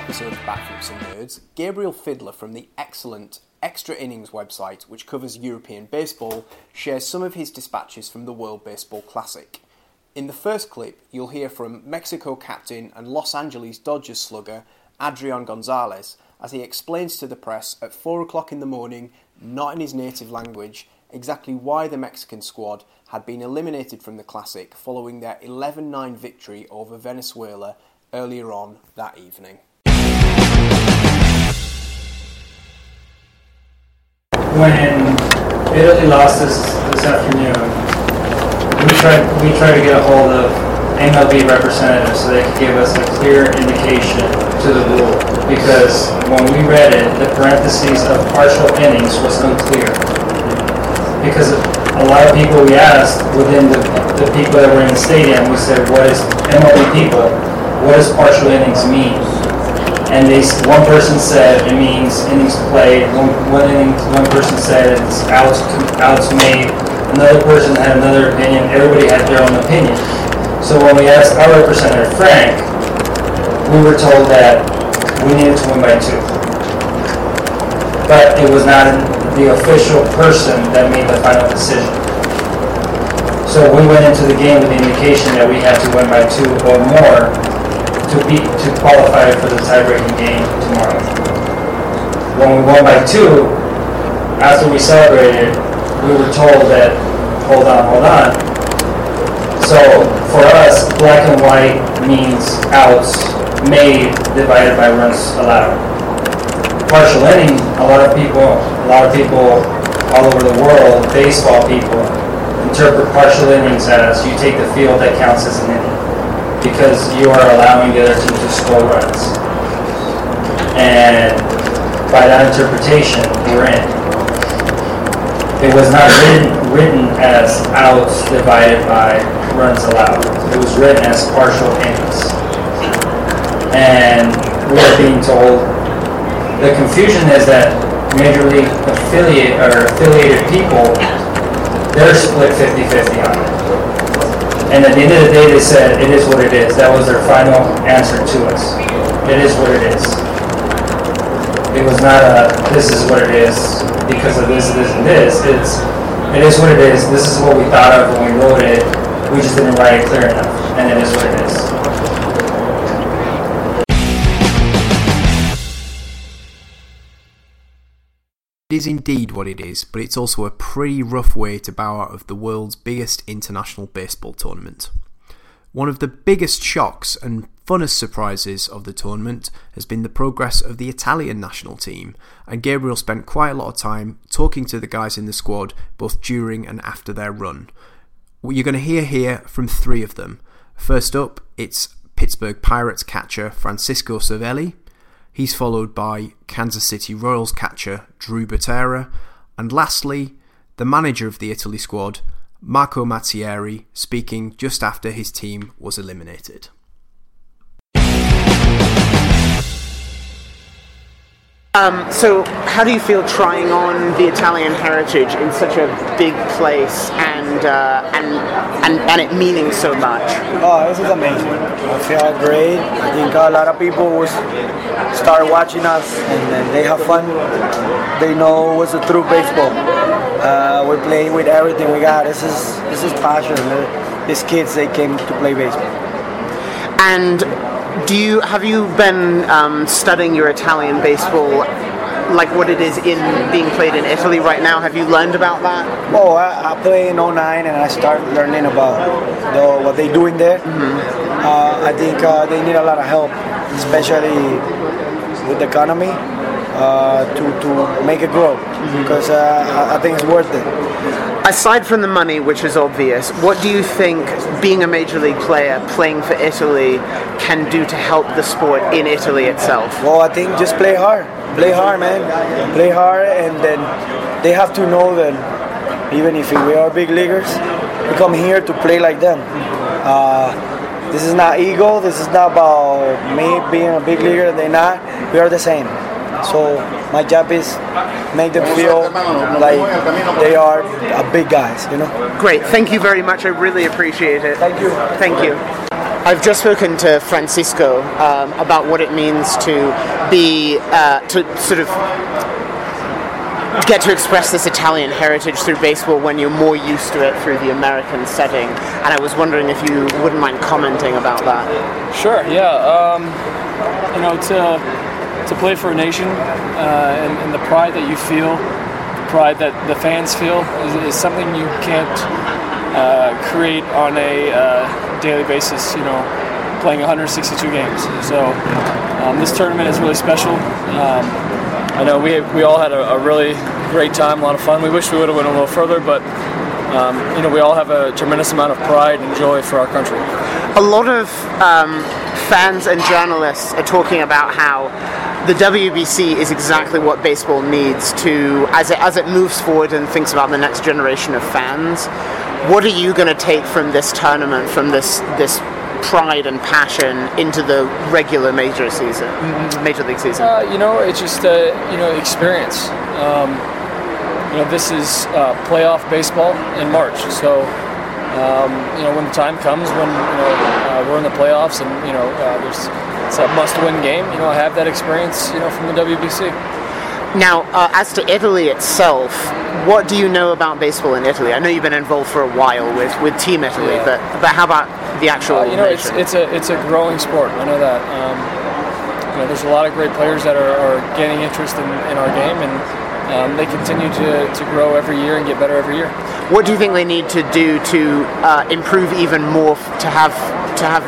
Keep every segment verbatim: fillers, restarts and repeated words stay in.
episode of Backflips and Nerds, Gabriel Fiddler from the excellent Extra Innings website, which covers European baseball, shares some of his dispatches from the World Baseball Classic. In the first clip, you'll hear from Mexico captain and Los Angeles Dodgers slugger Adrian Gonzalez as he explains to the press at four o'clock in the morning, not in his native language, exactly why the Mexican squad had been eliminated from the Classic following their eleven nine victory over Venezuela earlier on that evening. When Italy lost this this afternoon, we tried we tried to get a hold of M L B representatives so they could give us a clear indication to the rule. Because when we read it, the parentheses of partial innings was unclear. Because a lot of people we asked within the, the people that were in the stadium, we said, "What is M L B people? What does partial innings mean?" And they, one person said it means innings played. One, one inning, one person said it's outs, outs made. Another person had another opinion. Everybody had their own opinion. So when we asked our representative, Frank, we were told that we needed to win by two. But it was not the official person that made the final decision. So we went into the game with the indication that we had to win by two or more to be to qualify for the tie-breaking game tomorrow. When we won by two, after we celebrated, we were told that, hold on, hold on. So for us, black and white means outs made divided by runs allowed. Partial inning, a lot of people, a lot of people all over the world, baseball people, interpret partial innings as you take the field that counts as an inning, because you are allowing the other team to score runs. And by that interpretation, we're in. It was not written, written as outs divided by runs allowed. It was written as partial innings. And we're being told, the confusion is that Major League affiliate or affiliated people, they're split fifty-fifty on it. And at the end of the day, they said, it is what it is. That was their final answer to us. It is what it is. It was not a, this is what it is because of this, this, and this. It's, it is what it is. This is what we thought of when we wrote it. We just didn't write it clear enough. And it is what it is. It is indeed what it is, but it's also a pretty rough way to bow out of the world's biggest international baseball tournament. One of the biggest shocks and funnest surprises of the tournament has been the progress of the Italian national team, and Gabriel spent quite a lot of time talking to the guys in the squad both during and after their run. What you're going to hear here from three of them. First up, it's Pittsburgh Pirates catcher Francisco Cervelli. He's followed by Kansas City Royals catcher Drew Butera, and lastly, the manager of the Italy squad, Marco Mazzieri, speaking just after his team was eliminated. Um, so, how do you feel trying on the Italian heritage in such a big place and uh, and, and and it meaning so much? Oh, this is amazing. I feel great. I think a lot of people will start watching us and then they have fun. They know what's the true baseball. Uh, we're playing with everything we got. This is this is passion. These kids, they came to play baseball. And do you have you been um, studying your Italian baseball, like what it is in being played in Italy right now? Have you learned about that? Oh, I, I play in oh nine and I started learning about the, what they do in there. Mm-hmm. Uh, I think uh, they need a lot of help, especially with the economy, uh, to to make it grow, mm-hmm. because uh, I think it's worth it. Aside from the money, which is obvious, what do you think being a major league player playing for Italy can do to help the sport in Italy itself? Well, I think just play hard. Play hard, man. Play hard, and then they have to know that even if we are big leaguers, we come here to play like them. Uh, this is not ego. This is not about me being a big leaguer. They're not. We are the same. So my job is make them feel like they are a big guys, you know. Great. Thank you very much. I really appreciate it. Thank you. Thank you. I've just spoken to Francisco um, about what it means to be, uh, to sort of get to express this Italian heritage through baseball when you're more used to it through the American setting. And I was wondering if you wouldn't mind commenting about that. Sure, yeah. Um, you know, to, to play for a nation uh, and, and the pride that you feel, the pride that the fans feel is, is something you can't uh, create on a uh, daily basis, you know, playing one hundred sixty-two games. So um, this tournament is really special. Um, I know we we all had a, a really great time, a lot of fun. We wish we would have went a little further, but um, you know, we all have a tremendous amount of pride and joy for our country. A lot of um, fans and journalists are talking about how the W B C is exactly what baseball needs to, as it as it moves forward and thinks about the next generation of fans. What are you going to take from this tournament, from this this pride and passion into the regular major season, major league season? Uh, you know, it's just a you know experience. Um, you know, this is uh, playoff baseball in March, so um, you know when the time comes when you know uh, we're in the playoffs and you know uh, there's it's a must-win game. You know, I have that experience. You know, from the W B C. Now, uh, as to Italy itself, what do you know about baseball in Italy? I know you've been involved for a while with, with Team Italy, yeah. but but how about the actual? Uh, you know, nation? it's it's a it's a growing sport. I know that. Um, you know, there's a lot of great players that are, are gaining interest in, in our game, and um, they continue to, to grow every year and get better every year. What do you think they need to do to uh, improve even more to have to have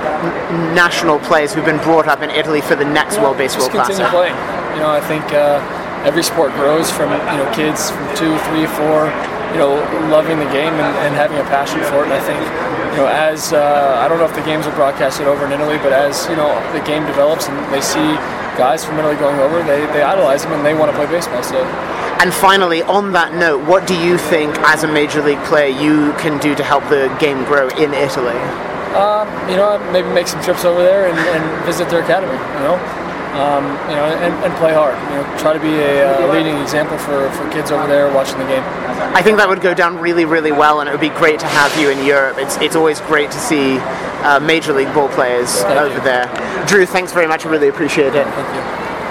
n- national players who've been brought up in Italy for the next you World know, Baseball just continue Classic? playing. You know, I think uh, every sport grows from you know kids from two, three, four, you know, loving the game and, and having a passion for it. And I think you know as uh, I don't know if the games are broadcasted over in Italy, but as you know the game develops and they see guys from Italy going over, they, they idolize them and they want to play baseball. So. And finally, on that note, what do you think, as a major league player, you can do to help the game grow in Italy? Um, you know, maybe make some trips over there and, and visit their academy. You know, um, you know, and, and play hard. You know, try to be a, a leading example for, for kids over there watching the game. I think that would go down really, really well, and it would be great to have you in Europe. It's it's always great to see uh, major league ball players Thank over you. there. Drew, thanks very much. I really appreciate it. Thank you.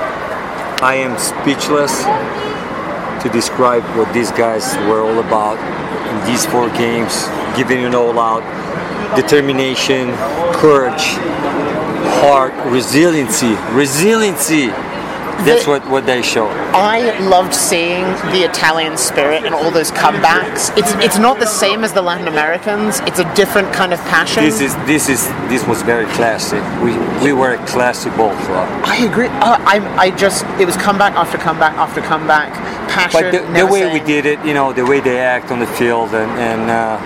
I am speechless to describe what these guys were all about in these four games, giving it all out, determination, courage, heart, resiliency, resiliency. That's The- what, what they show. I loved seeing the Italian spirit and all those comebacks. It's it's not the same as the Latin Americans. It's a different kind of passion. This is this is this was very classic. We we were a classic ball club. I agree. Uh, I I just it was comeback after comeback after comeback. Passion. But the, the never way we saying- did it, you know, the way they act on the field, and, and uh,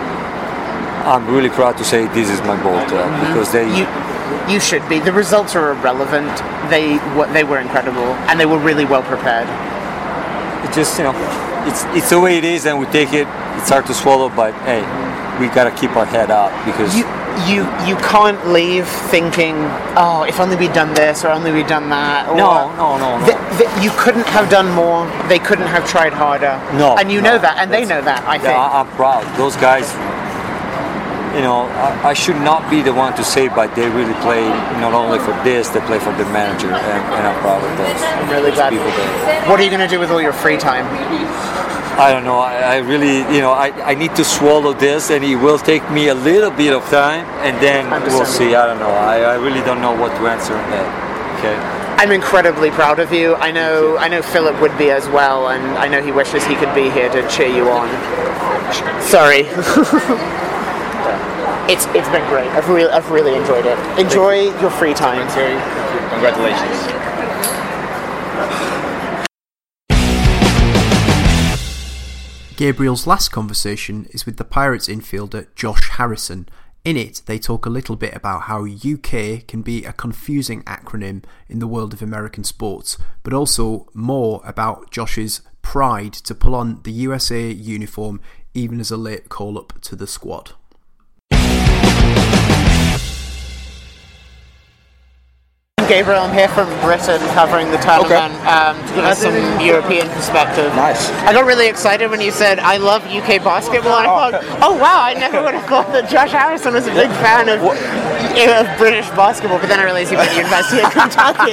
I'm really proud to say this is my ball club because they. You, you should be. The results are irrelevant. They what they were incredible, and they were really well prepared. It just, you know, it's it's the way it is, and we take it. It's hard to swallow, but hey, we gotta keep our head up because You you you can't leave thinking, oh, if only we'd done this or only we'd done that. Or, no, no, no, no. Th- th- you couldn't have done more. They couldn't have tried harder. No, and you no, know that, and they that's- know that. I yeah, think. I- I'm proud. Those guys, you know, I, I should not be the one to say, but they really play not only for this, they play for the manager, and, and I'm proud of those. I'm really those glad. people there. What are you going to do with all your free time? I don't know. I, I really, you know, I, I need to swallow this, and it will take me a little bit of time, and then we'll Understandable. see. I don't know. I, I really don't know what to answer on that. Okay. I'm incredibly proud of you. I know I know Philip would be as well, and I know he wishes he could be here to cheer you on. Sorry. It's it's been great. I've really I've really enjoyed it. Enjoy your free time. Congratulations. Gabriel's last conversation is with the Pirates infielder Josh Harrison. In it, they talk a little bit about how U K can be a confusing acronym in the world of American sports, but also more about Josh's pride to pull on the U S A uniform even as a late call-up to the squad. Gabriel. I'm here from Britain covering the tournament Okay. um, to give us some European perspective. Nice. I got really excited when you said, I love U K basketball, and I Oh, thought, okay. oh wow, I never would have thought that Josh Harrison was a big fan of, of British basketball, but then I realized he went to the University of Kentucky.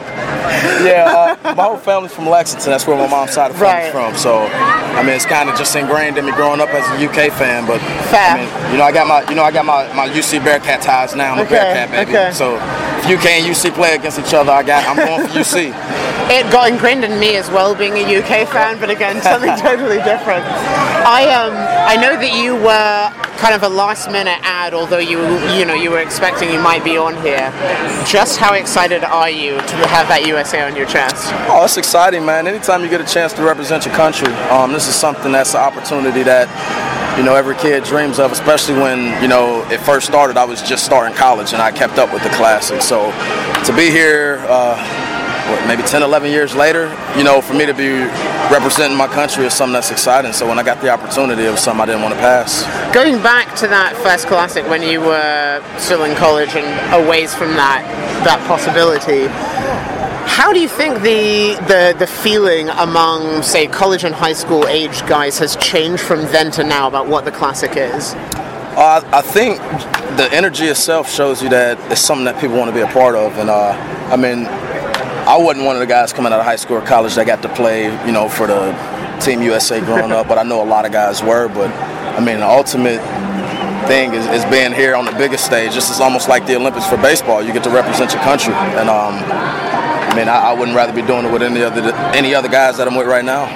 Yeah, uh, my whole family's from Lexington. That's where my mom's side of the family's Right. from. So, I mean, it's kind of just ingrained in me growing up as a U K fan. But Fair. I mean, you know, I got my, you know, I got my, my U C Bearcat ties now. I'm a Okay, Bearcat baby. okay. So, if U K and U C play against each other, I got, I'm going for U C. It got ingrained in me as well, being a U K fan, but again, something totally different. I um, I know that you were kind of a last-minute ad, although you you know you were expecting you might be on here. Just how excited are you to have that U S A on your chest? Oh, it's exciting, man. Anytime you get a chance to represent your country, um, this is something that's an opportunity that, you know, every kid dreams of, especially when, you know, it first started. I was just starting college and I kept up with the Classic. So to be here, uh, what, maybe ten, eleven years later, you know, for me to be representing my country is something that's exciting. So when I got the opportunity, it was something I didn't want to pass. Going back to that first Classic when you were still in college and a ways from that that possibility, how do you think the, the the feeling among, say, college and high school age guys has changed from then to now about what the Classic is? Uh, I think the energy itself shows you that it's something that people want to be a part of. And, uh, I mean, I wasn't one of the guys coming out of high school or college that got to play, you know, for the Team U S A growing up, but I know a lot of guys were. But, I mean, the ultimate thing is, is being here on the biggest stage. This is almost like the Olympics for baseball. You get to represent your country. And, um, I mean, I, I wouldn't rather be doing it with any other any other guys that I'm with right now.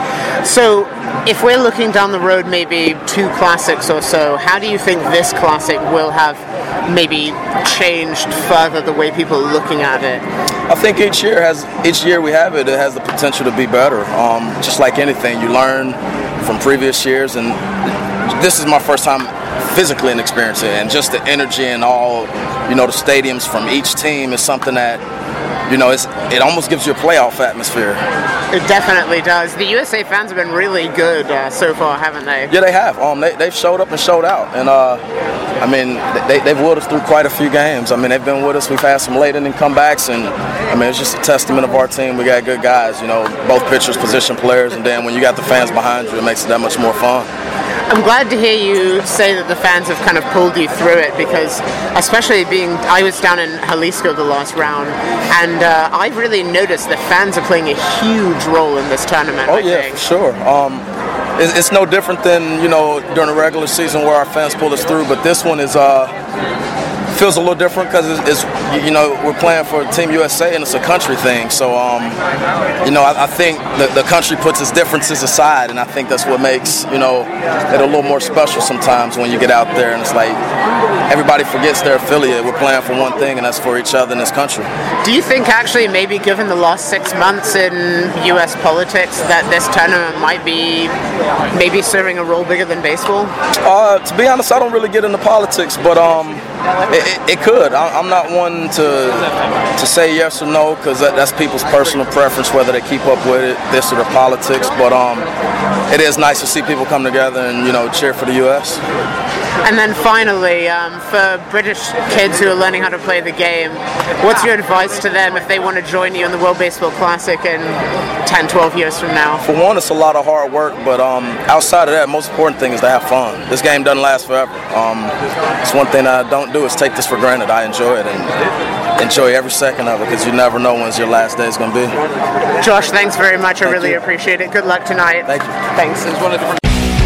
So, if we're looking down the road maybe two Classics or so, how do you think this Classic will have maybe changed further the way people are looking at it? I think each year has each year we have it, it has the potential to be better. Um, just like anything, you learn from previous years, and this is my first time physically and experiencing it, and just the energy and all, you know, the stadiums from each team is something that, you know, it's, it almost gives you a playoff atmosphere. It definitely does. The U S A fans have been really good uh, so far, haven't they? Yeah, they have. Um, they, they've showed up and showed out. And, uh, I mean, they, they've willed us through quite a few games. I mean, they've been with us. We've had some late inning comebacks. And, I mean, it's just a testament of our team. We got good guys, you know, both pitchers, position players. And then when you got the fans behind you, it makes it that much more fun. I'm glad to hear you say that the fans have kind of pulled you through it, because especially being, I was down in Jalisco the last round, and uh, I've really noticed that fans are playing a huge role in this tournament. Oh, I yeah, think. for sure. Um, it's, it's no different than, you know, during the regular season where our fans pull us through, but this one is uh, feels a little different because it's, it's, you know, we're playing for Team U S A and it's a country thing. So, um, you know, I, I think the, the country puts its differences aside, and I think that's what makes, you know, it a little more special sometimes when you get out there and it's like everybody forgets their affiliate. We're playing for one thing, and that's for each other in this country. Do you think actually maybe given the last six months in U S politics that this tournament might be maybe serving a role bigger than baseball? Uh, to be honest, I don't really get into politics, but um, it, it, it could. I, I'm not one to to say yes or no, because that, that's people's personal preference, whether they keep up with it, this or the politics. But um, it is nice to see people come together and, you know, cheer for the U S. And then finally, um, for British kids who are learning how to play the game, what's your advice to them if they want to join you in the World Baseball Classic in ten, twelve years from now? For one, it's a lot of hard work, but um, outside of that, most important thing is to have fun. This game doesn't last forever. Um, it's one thing I don't do is take this for granted. I enjoy it and enjoy every second of it, because you never know when's your last day is going to be. Josh, thanks very much. I Thank really you. appreciate it. Good luck tonight. Thank you. Thanks. It's one of the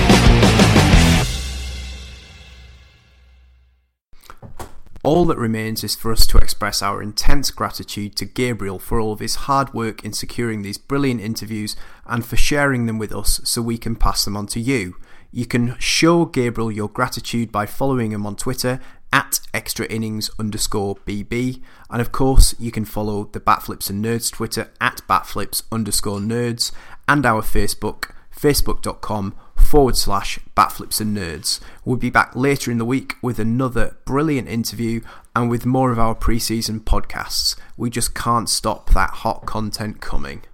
All that remains is for us to express our intense gratitude to Gabriel for all of his hard work in securing these brilliant interviews and for sharing them with us so we can pass them on to you. You can show Gabriel your gratitude by following him on Twitter at extrainnings underscore bb, and of course you can follow the Batflips and Nerds Twitter at batflips underscore nerds, and our Facebook, facebook.com forward slash batflips and nerds. We'll be back later in the week with another brilliant interview and with more of our pre-season podcasts. We just can't stop that hot content coming.